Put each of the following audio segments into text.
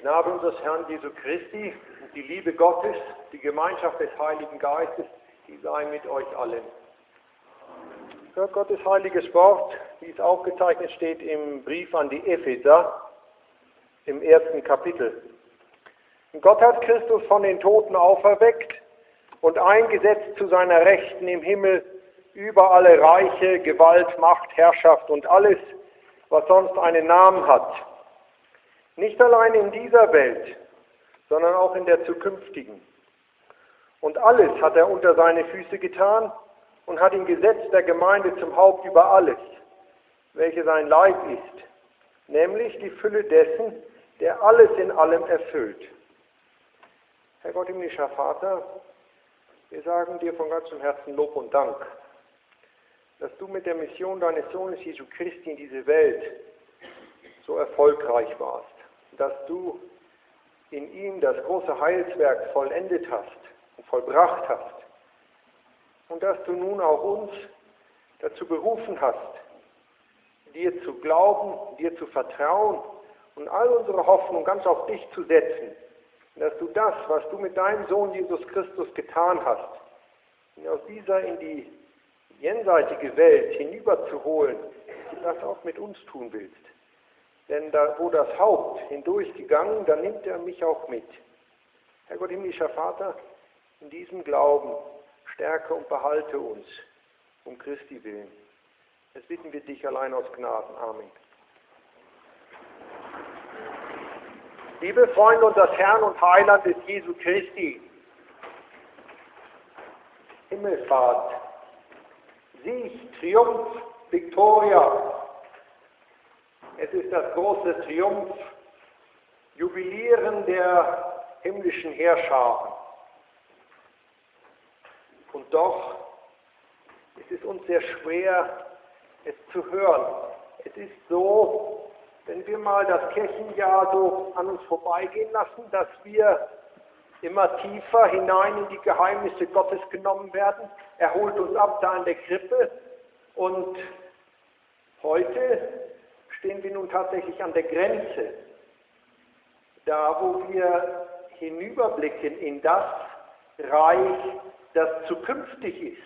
Gnade unseres Herrn Jesu Christi und die Liebe Gottes, die Gemeinschaft des Heiligen Geistes, die sei mit euch allen. Hört Gottes heiliges Wort, wie es aufgezeichnet steht im Brief an die Epheser, im 1. Kapitel. Und Gott hat Christus von den Toten auferweckt und eingesetzt zu seiner Rechten im Himmel über alle Reiche, Gewalt, Macht, Herrschaft und alles, was sonst einen Namen hat. Nicht allein in dieser Welt, sondern auch in der zukünftigen. Und alles hat er unter seine Füße getan und hat ihn gesetzt der Gemeinde zum Haupt über alles, welche sein Leib ist, nämlich die Fülle dessen, der alles in allem erfüllt. Herr Gott, himmlischer Vater, wir sagen dir von ganzem Herzen Lob und Dank, dass du mit der Mission deines Sohnes Jesu Christi in diese Welt so erfolgreich warst, dass du in ihm das große Heilswerk vollendet hast und vollbracht hast und dass du nun auch uns dazu berufen hast, dir zu glauben, dir zu vertrauen und all unsere Hoffnung ganz auf dich zu setzen, und dass du das, was du mit deinem Sohn Jesus Christus getan hast, ihn aus dieser in die jenseitige Welt hinüberzuholen, das auch mit uns tun willst. Denn da, wo das Haupt hindurchgegangen, da nimmt er mich auch mit. Herr Gott, himmlischer Vater, in diesem Glauben stärke und behalte uns, um Christi willen. Das bitten wir dich allein aus Gnaden. Amen. Liebe Freunde unseres Herrn und Heilandes Jesu Christi, Himmelfahrt, Sieg, Triumph, Victoria. Es ist das große Triumph-Jubilieren der himmlischen Heerscharen. Und doch ist es uns sehr schwer, es zu hören. Es ist so, wenn wir mal das Kirchenjahr so an uns vorbeigehen lassen, dass wir immer tiefer hinein in die Geheimnisse Gottes genommen werden. Er holt uns ab da in der Krippe und heute stehen wir nun tatsächlich an der Grenze, da wo wir hinüberblicken in das Reich, das zukünftig ist.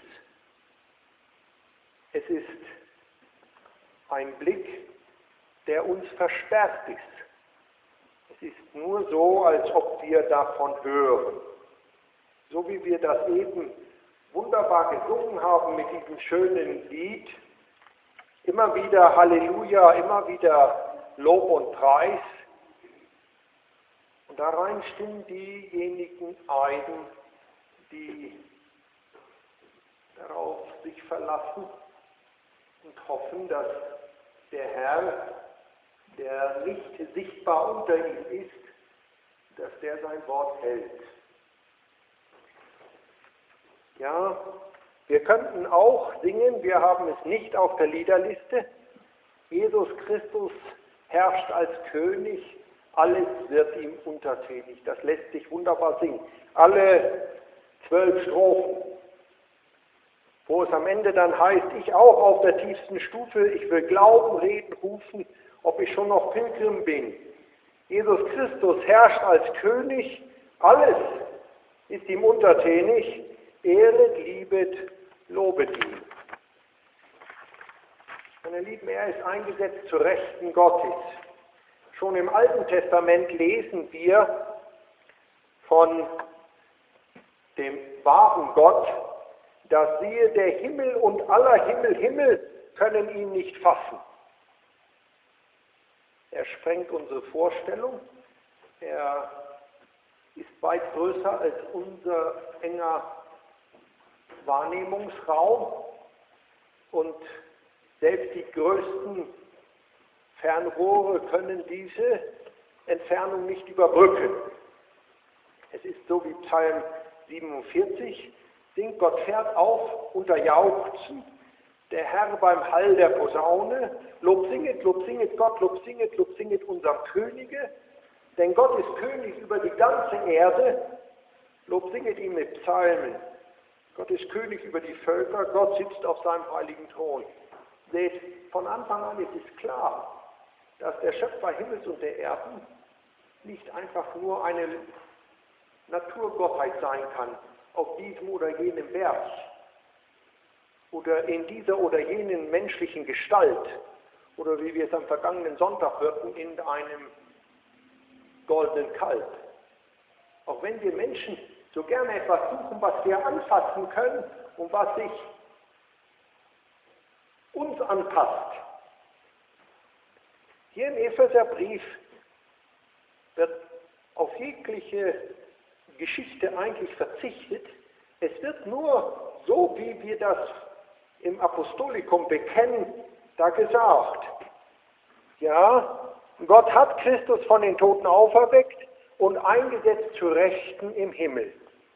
Es ist ein Blick, der uns versperrt ist. Es ist nur so, als ob wir davon hören. So wie wir das eben wunderbar gesungen haben mit diesem schönen Lied. Immer wieder Halleluja, immer wieder Lob und Preis. Und darein stimmen diejenigen ein, die darauf sich verlassen und hoffen, dass der Herr, der nicht sichtbar unter ihm ist, dass der sein Wort hält. Ja, wir könnten auch singen, wir haben es nicht auf der Liederliste, Jesus Christus herrscht als König, alles wird ihm untertänig. Das lässt sich wunderbar singen. Alle 12 Strophen, wo es am Ende dann heißt, ich auch auf der tiefsten Stufe, ich will glauben, reden, rufen, ob ich schon noch Pilgrim bin. Jesus Christus herrscht als König, alles ist ihm untertänig, ehret, liebet, lobet ihn. Meine Lieben, er ist eingesetzt zur Rechten Gottes. Schon im Alten Testament lesen wir von dem wahren Gott, dass siehe, der Himmel und aller Himmel können ihn nicht fassen. Er sprengt unsere Vorstellung, er ist weit größer als unser enger Wahrnehmungsraum und selbst die größten Fernrohre können diese Entfernung nicht überbrücken. Es ist so wie Psalm 47, singt Gott fährt auf unter Jauchzen, der Herr beim Hall der Posaune, Lob singet Gott, Lob singet unserem Könige, denn Gott ist König über die ganze Erde, Lob singet ihm mit Psalmen, Gott ist König über die Völker, Gott sitzt auf seinem heiligen Thron. Seht, von Anfang an ist es klar, dass der Schöpfer Himmels und der Erden nicht einfach nur eine Naturgottheit sein kann, auf diesem oder jenem Berg oder in dieser oder jenen menschlichen Gestalt oder wie wir es am vergangenen Sonntag hörten, in einem goldenen Kalb. Auch wenn wir Menschen so gerne etwas suchen, was wir anfassen können und was sich uns anpasst. Hier im Epheserbrief wird auf jegliche Geschichte eigentlich verzichtet. Es wird nur so, wie wir das im Apostolikum bekennen, da gesagt. Ja, Gott hat Christus von den Toten auferweckt und eingesetzt zu Rechten im Himmel.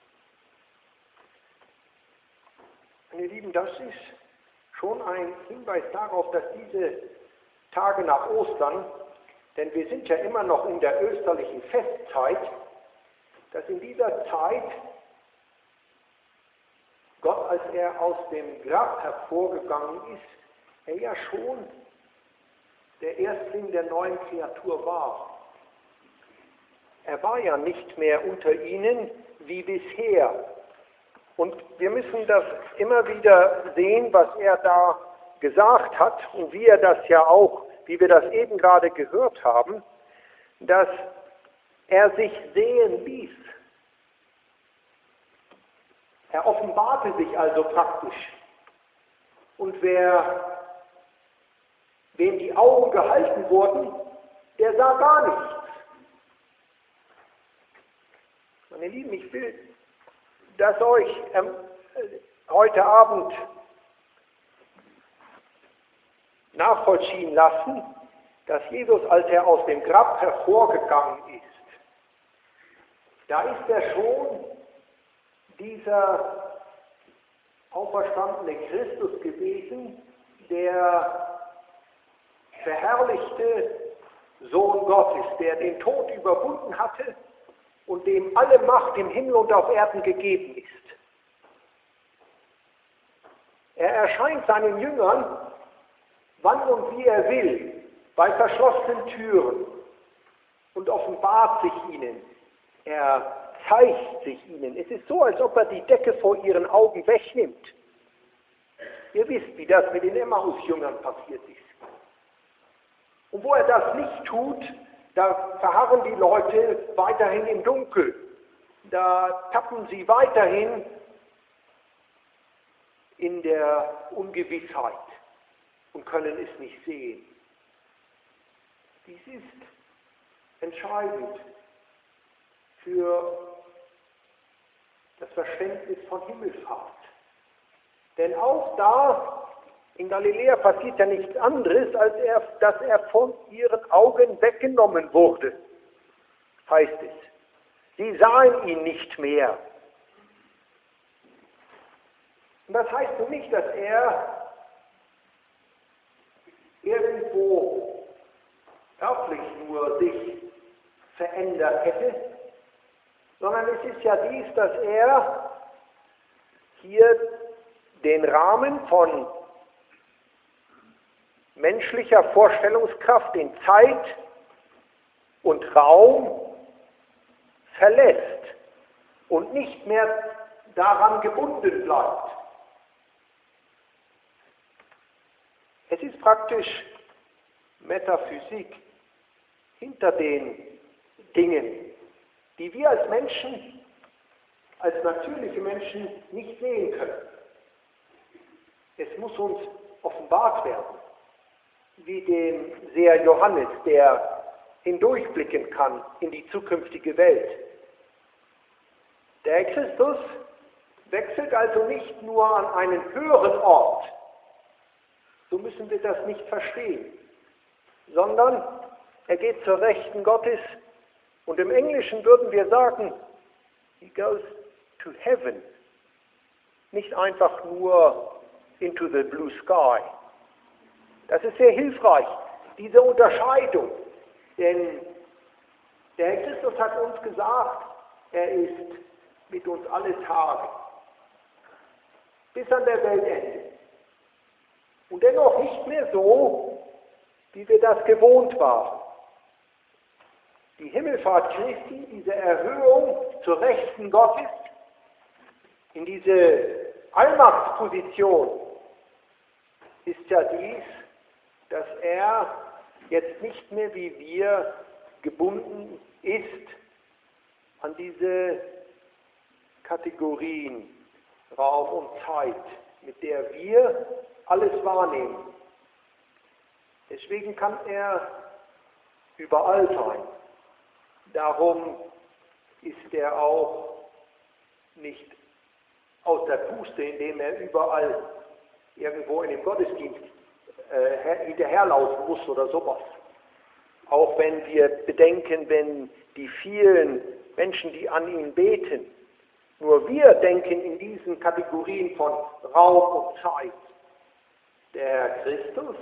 Meine Lieben, das ist schon ein Hinweis darauf, dass diese Tage nach Ostern, denn wir sind ja immer noch in der österlichen Festzeit, dass in dieser Zeit Gott, als er aus dem Grab hervorgegangen ist, er ja schon der Erstling der neuen Kreatur war. Er war ja nicht mehr unter ihnen wie bisher. Und wir müssen das immer wieder sehen, was er da gesagt hat und wie er das ja auch, wie wir das eben gerade gehört haben, dass er sich sehen ließ. Er offenbarte sich also praktisch. Und wem die Augen gehalten wurden, der sah gar nichts. Meine Lieben, ich will das euch heute Abend nachvollziehen lassen, dass Jesus, als er aus dem Grab hervorgegangen ist, da ist er schon dieser auferstandene Christus gewesen, der verherrlichte Sohn Gottes, der den Tod überwunden hatte und dem alle Macht im Himmel und auf Erden gegeben ist. Er erscheint seinen Jüngern, wann und wie er will, bei verschlossenen Türen und offenbart sich ihnen. Er zeigt sich ihnen. Es ist so, als ob er die Decke vor ihren Augen wegnimmt. Ihr wisst, wie das mit den Emmaus-Jüngern passiert ist. Und wo er das nicht tut, da verharren die Leute weiterhin im Dunkel. Da tappen sie weiterhin in der Ungewissheit und können es nicht sehen. Dies ist entscheidend für das Verständnis von Himmelfahrt. Denn auch da in Galiläa passiert ja nichts anderes, als dass er von ihren Augen weggenommen wurde, heißt es. Sie sahen ihn nicht mehr. Und das heißt nun nicht, dass er irgendwo örtlich nur sich verändert hätte, sondern es ist ja dies, dass er hier den Rahmen von menschlicher Vorstellungskraft in Zeit und Raum verlässt und nicht mehr daran gebunden bleibt. Es ist praktisch Metaphysik hinter den Dingen, die wir als Menschen, als natürliche Menschen nicht sehen können. Es muss uns offenbart werden, wie dem Seher Johannes, der hindurchblicken kann in die zukünftige Welt. Der Christus wechselt also nicht nur an einen höheren Ort, so müssen wir das nicht verstehen, sondern er geht zur Rechten Gottes und im Englischen würden wir sagen, he goes to heaven, nicht einfach nur into the blue sky. Das ist sehr hilfreich, diese Unterscheidung, denn der Herr Christus hat uns gesagt, er ist mit uns alle Tage, bis an der Weltende. Und dennoch nicht mehr so, wie wir das gewohnt waren. Die Himmelfahrt Christi, diese Erhöhung zur Rechten Gottes, in diese Allmachtsposition, ist ja dies, dass er jetzt nicht mehr wie wir gebunden ist an diese Kategorien Raum und Zeit, mit der wir alles wahrnehmen. Deswegen kann er überall sein. Darum ist er auch nicht aus der Puste, indem er überall irgendwo in dem Gottesdienst hinterherlaufen muss oder sowas. Auch wenn wir bedenken, wenn die vielen Menschen, die an ihn beten, nur wir denken in diesen Kategorien von Raum und Zeit. Der Christus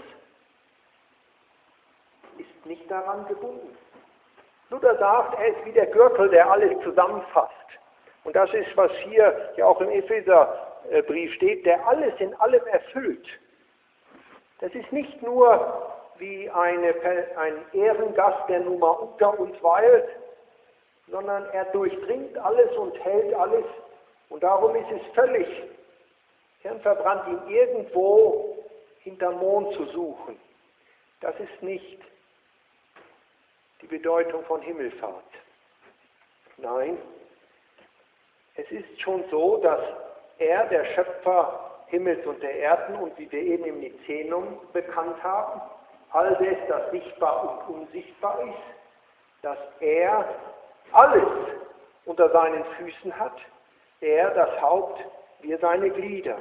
ist nicht daran gebunden. Luther sagt, er ist wie der Gürtel, der alles zusammenfasst. Und das ist, was hier ja auch im Epheserbrief steht, der alles in allem erfüllt. Das ist nicht nur wie ein Ehrengast, der nun mal unter uns weilt, sondern er durchdringt alles und hält alles. Und darum ist es völlig hirnverbrannt, ihn irgendwo hinterm Mond zu suchen. Das ist nicht die Bedeutung von Himmelfahrt. Nein, es ist schon so, dass er, der Schöpfer Himmels und der Erden, und wie wir eben im Nizenum bekannt haben, all das, das sichtbar und unsichtbar ist, dass er alles unter seinen Füßen hat, er das Haupt, wir seine Glieder.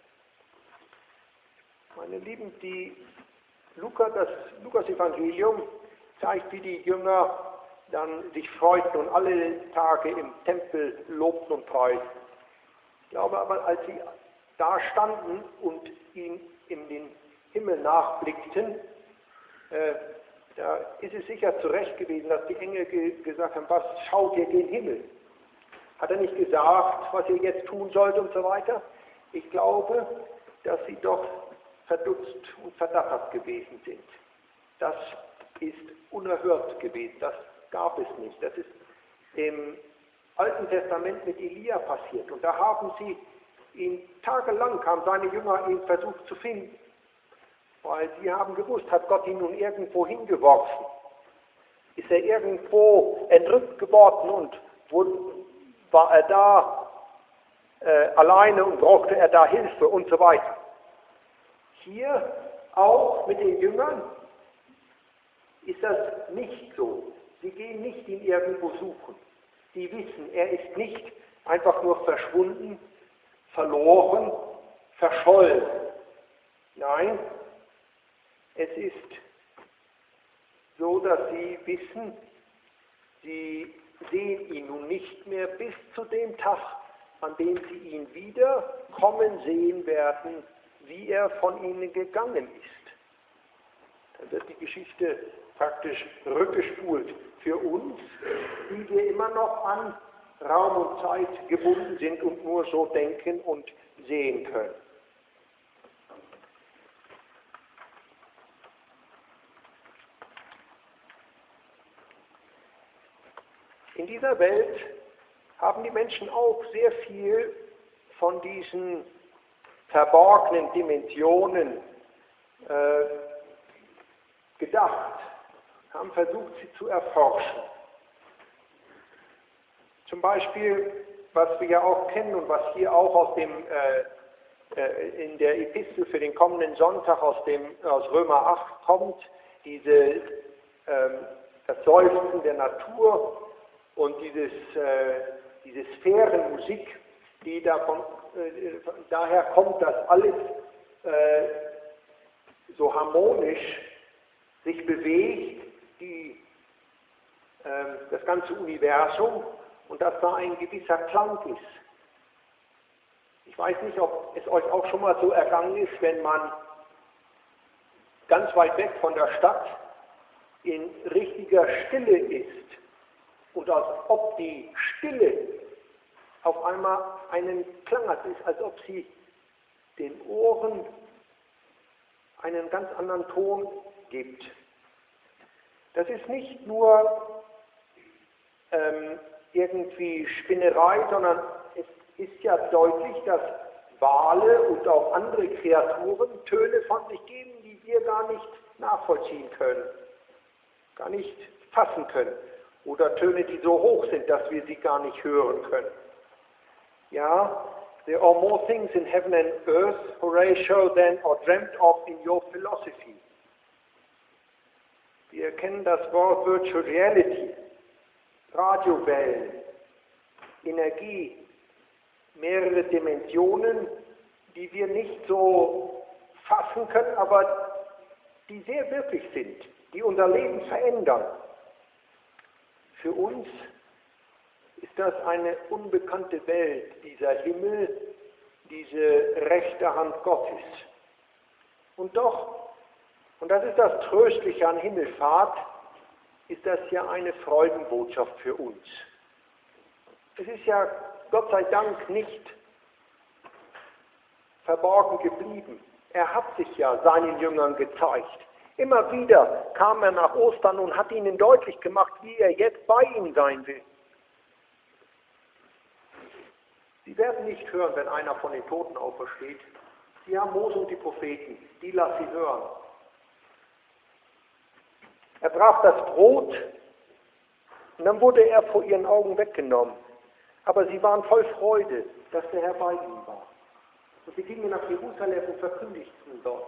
Meine Lieben, das Lukas-Evangelium zeigt, wie die Jünger dann sich freuten und alle Tage im Tempel lobten und preisten. Ich glaube aber, als sie da standen und ihn in den Himmel nachblickten, da ist es sicher zurecht gewesen, dass die Engel gesagt haben, was schaut ihr gen Himmel? Hat er nicht gesagt, was ihr jetzt tun sollt und so weiter? Ich glaube, dass sie doch verdutzt und verdattert gewesen sind. Das ist unerhört gewesen, das gab es nicht. Das ist im Alten Testament mit Elia passiert. Und da haben sie ihn tagelang, haben seine Jünger ihn versucht zu finden. Weil sie haben gewusst, hat Gott ihn nun irgendwo hingeworfen? Ist er irgendwo entrückt geworden und war er da alleine und brauchte er da Hilfe und so weiter? Hier auch mit den Jüngern ist das nicht so. Sie gehen nicht ihn irgendwo suchen. Sie wissen, er ist nicht einfach nur verschwunden, verloren, verschollen. Nein, es ist so, dass sie wissen, sie sehen ihn nun nicht mehr bis zu dem Tag, an dem sie ihn wieder kommen sehen werden, wie er von ihnen gegangen ist. Dann wird die Geschichte praktisch rückgespult für uns, die wir immer noch an Raum und Zeit gebunden sind und nur so denken und sehen können. In dieser Welt haben die Menschen auch sehr viel von diesen verborgenen Dimensionen gedacht, haben versucht, sie zu erforschen. Zum Beispiel, was wir ja auch kennen und was hier auch aus in der Epistel für den kommenden Sonntag aus Römer 8 kommt, das Seufzen der Natur und diese Sphärenmusik, die daher kommt, dass alles so harmonisch sich bewegt, das ganze Universum, und dass da ein gewisser Klang ist. Ich weiß nicht, ob es euch auch schon mal so ergangen ist, wenn man ganz weit weg von der Stadt in richtiger Stille ist und als ob die Stille auf einmal einen Klang hat, ist, als ob sie den Ohren einen ganz anderen Ton gibt. Das ist nicht nur irgendwie Spinnerei, sondern es ist ja deutlich, dass Wale und auch andere Kreaturen Töne von sich geben, die wir gar nicht nachvollziehen können, gar nicht fassen können. Oder Töne, die so hoch sind, dass wir sie gar nicht hören können. Ja, there are more things in heaven and earth, Horatio, than are dreamt of in your philosophy. Wir kennen das Wort Virtual Reality, Radiowellen, Energie, mehrere Dimensionen, die wir nicht so fassen können, aber die sehr wirklich sind, die unser Leben verändern. Für uns ist das eine unbekannte Welt, dieser Himmel, diese rechte Hand Gottes. Und doch, und das ist das Tröstliche an Himmelfahrt, ist das ja eine Freudenbotschaft für uns. Es ist ja Gott sei Dank nicht verborgen geblieben. Er hat sich ja seinen Jüngern gezeigt. Immer wieder kam er nach Ostern und hat ihnen deutlich gemacht, wie er jetzt bei ihnen sein will. Sie werden nicht hören, wenn einer von den Toten aufersteht. Sie haben Mose und die Propheten, die lass sie hören. Er brach das Brot und dann wurde er vor ihren Augen weggenommen. Aber sie waren voll Freude, dass der Herr bei ihnen war. Und sie gingen nach Jerusalem und verkündigten dort.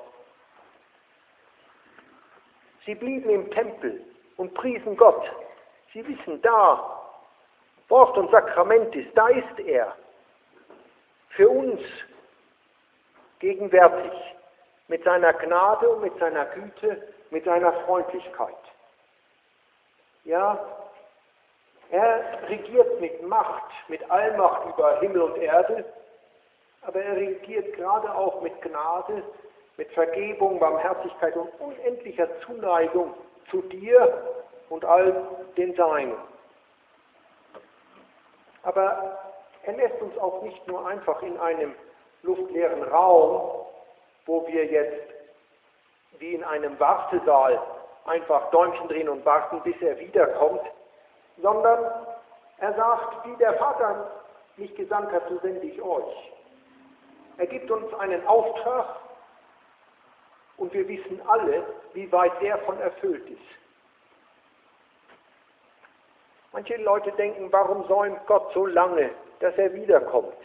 Sie blieben im Tempel und priesen Gott. Sie wissen, da Wort und Sakrament ist, da ist er. Für uns gegenwärtig, mit seiner Gnade und mit seiner Güte, mit seiner Freundlichkeit. Ja, er regiert mit Macht, mit Allmacht über Himmel und Erde, aber er regiert gerade auch mit Gnade, mit Vergebung, Barmherzigkeit und unendlicher Zuneigung zu dir und all den Seinen. Aber er lässt uns auch nicht nur einfach in einem luftleeren Raum, wo wir jetzt wie in einem Wartesaal einfach Däumchen drehen und warten, bis er wiederkommt, sondern er sagt, wie der Vater mich gesandt hat, so sende ich euch. Er gibt uns einen Auftrag und wir wissen alle, wie weit der von erfüllt ist. Manche Leute denken, warum säumt Gott so lange, dass er wiederkommt?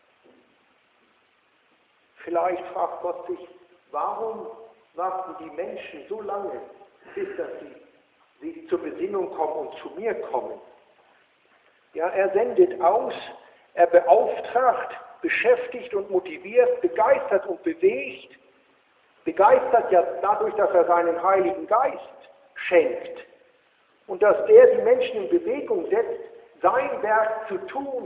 Vielleicht fragt Gott sich, warum warten die Menschen so lange, bis dass sie zur Besinnung kommen und zu mir kommen? Ja, er sendet aus, er beauftragt, beschäftigt und motiviert, begeistert und bewegt. Begeistert ja dadurch, dass er seinen Heiligen Geist schenkt und dass er die Menschen in Bewegung setzt, sein Werk zu tun,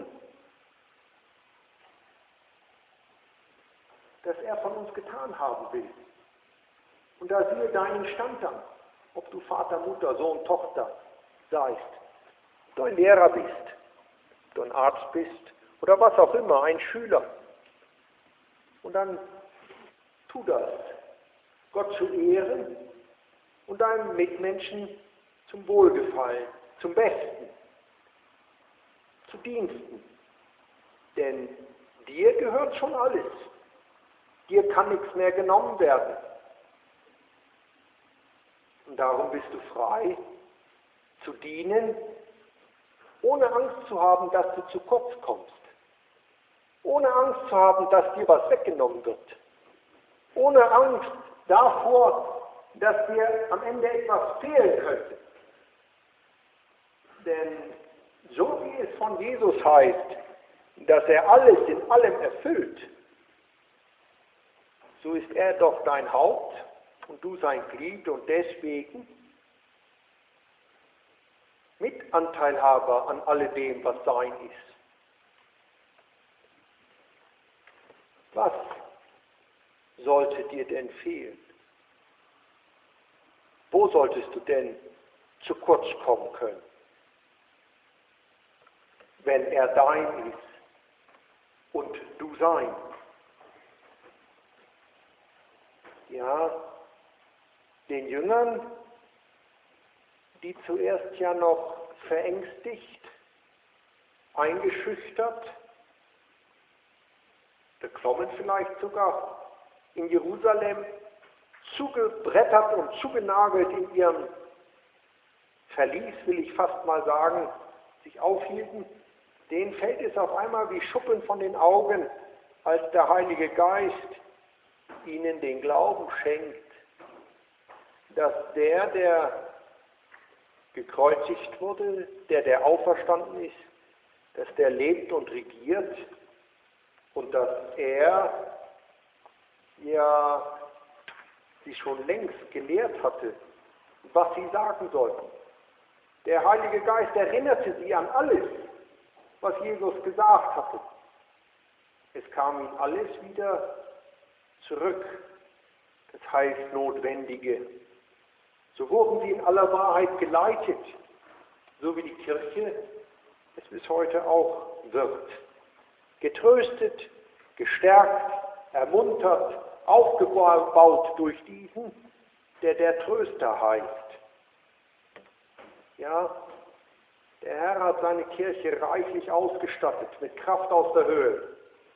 das er von uns getan haben will. Und da siehe deinen Stand an, ob du Vater, Mutter, Sohn, Tochter seist, ob du ein Lehrer bist, ob du ein Arzt bist oder was auch immer, ein Schüler. Und dann tu das, Gott zu ehren und deinem Mitmenschen zum Wohlgefallen, zum Besten, zu Diensten. Denn dir gehört schon alles. Dir kann nichts mehr genommen werden. Und darum bist du frei, zu dienen, ohne Angst zu haben, dass du zu kurz kommst. Ohne Angst zu haben, dass dir was weggenommen wird. Ohne Angst davor, dass dir am Ende etwas fehlen könnte. Denn so wie es von Jesus heißt, dass er alles in allem erfüllt, so ist er doch dein Haupt und du sein Glied und deswegen Mitanteilhaber an alledem, was sein ist. Was sollte dir denn fehlen? Wo solltest du denn zu kurz kommen können, wenn er dein ist und du sein? Ja, den Jüngern, die zuerst ja noch verängstigt, eingeschüchtert, beklommen vielleicht sogar, in Jerusalem zugebrettert und zugenagelt in ihrem Verlies, will ich fast mal sagen, sich aufhielten, denen fällt es auf einmal wie Schuppen von den Augen, als der Heilige Geist ihnen den Glauben schenkt, dass der gekreuzigt wurde, der auferstanden ist, dass der lebt und regiert und dass er ja sie schon längst gelehrt hatte, was sie sagen sollten. Der Heilige Geist erinnerte sie an alles, was Jesus gesagt hatte. Es kam ihnen alles wieder zurück, das heißt Notwendige. So wurden sie in aller Wahrheit geleitet, so wie die Kirche es bis heute auch wird. Getröstet, gestärkt, ermuntert, aufgebaut durch diesen, der Tröster heißt. Ja, der Herr hat seine Kirche reichlich ausgestattet mit Kraft aus der Höhe.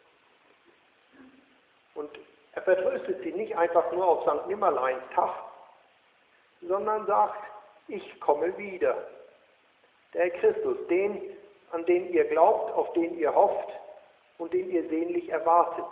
Und er vertröstet sie nicht einfach nur auf St. Nimmerleins Tag, sondern sagt, ich komme wieder. Der Christus, an den ihr glaubt, auf den ihr hofft und den ihr sehnlich erwartet.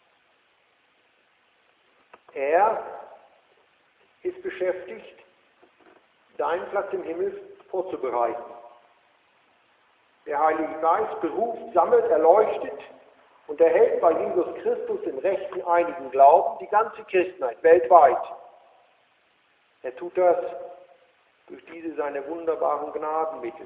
Er ist beschäftigt, deinen Platz im Himmel vorzubereiten. Der Heilige Geist beruft, sammelt, erleuchtet und erhält bei Jesus Christus im rechten einigen Glauben die ganze Christenheit weltweit. Er tut das durch diese seine wunderbaren Gnadenmittel.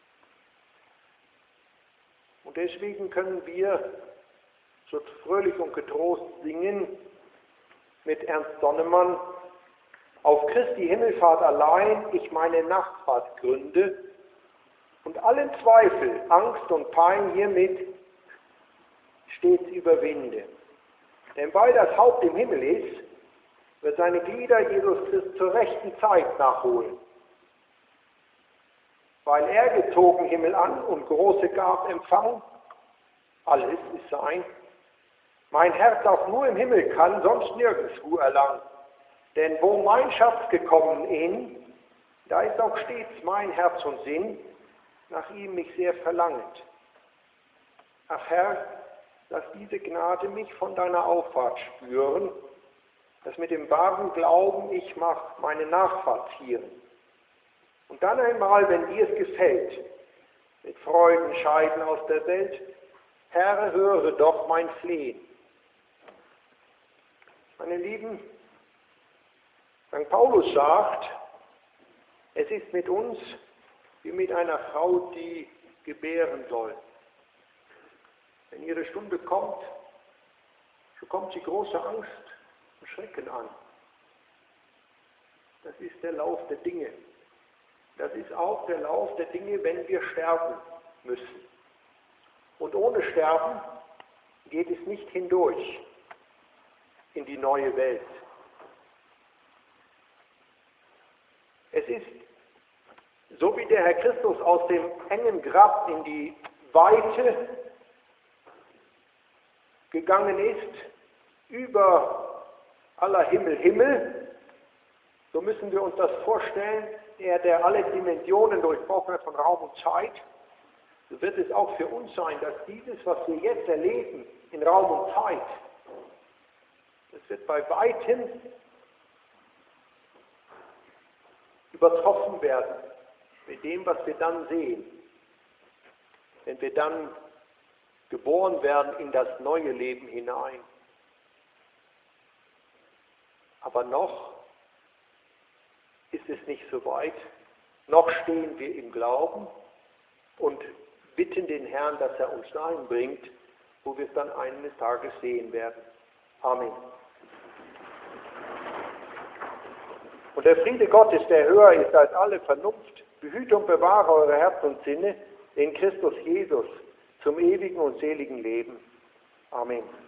Und deswegen können wir so fröhlich und getrost singen mit Ernst Sonnemann: Auf Christi Himmelfahrt allein ich meine Nachtfahrt gründe und allen Zweifel, Angst und Pein hiermit stets überwinde. Denn weil das Haupt im Himmel ist, wird seine Glieder Jesus Christus zur rechten Zeit nachholen. Weil er gezogen Himmel an und große Gaben empfangen, alles ist sein, mein Herz auch nur im Himmel kann, sonst nirgends Ruhe erlangen. Denn wo mein Schatz gekommen in, da ist auch stets mein Herz und Sinn, nach ihm mich sehr verlangend. Ach Herr, lass diese Gnade mich von deiner Auffahrt spüren, dass mit dem wahren Glauben ich meine Nachfahrt zieren. Und dann einmal, wenn dir es gefällt, mit Freuden scheiden aus der Welt, Herr, höre doch mein Flehen. Meine Lieben, St. Paulus sagt, es ist mit uns wie mit einer Frau, die gebären soll. Wenn ihre Stunde kommt, so kommt sie große Angst und Schrecken an. Das ist der Lauf der Dinge. Das ist auch der Lauf der Dinge, wenn wir sterben müssen. Und ohne Sterben geht es nicht hindurch in die neue Welt. Es ist so, wie der Herr Christus aus dem engen Grab in die Weite gegangen ist, über aller Himmel, so müssen wir uns das vorstellen, er, der alle Dimensionen durchbrochen hat von Raum und Zeit, so wird es auch für uns sein, dass dieses, was wir jetzt erleben in Raum und Zeit, das wird bei weitem übertroffen werden mit dem, was wir dann sehen, wenn wir dann geboren werden in das neue Leben hinein. Aber noch ist es nicht so weit, noch stehen wir im Glauben und bitten den Herrn, dass er uns dahin bringt, wo wir es dann eines Tages sehen werden. Amen. Und der Friede Gottes, der höher ist als alle Vernunft, behüte und bewahre eure Herz und Sinne in Christus Jesus zum ewigen und seligen Leben. Amen.